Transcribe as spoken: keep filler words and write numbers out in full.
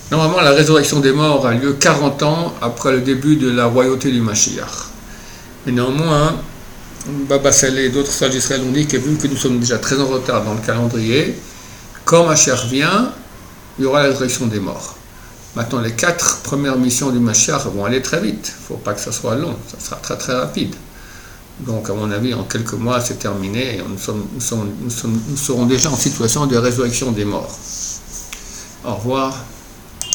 Normalement, la résurrection des morts a lieu quarante ans après le début de la royauté du Mashiach. Mais néanmoins, Baba Saleh et d'autres sages d'Israël ont dit que vu que nous sommes déjà très en retard dans le calendrier, quand Mashiach vient, il y aura la résurrection des morts. Maintenant, les quatre premières missions du Mashiach vont aller très vite. Il ne faut pas que ça soit long, ça sera très très rapide. Donc, à mon avis, en quelques mois, c'est terminé et nous, sommes, nous, sommes, nous, sommes, nous serons déjà en situation de résurrection des morts. Au revoir.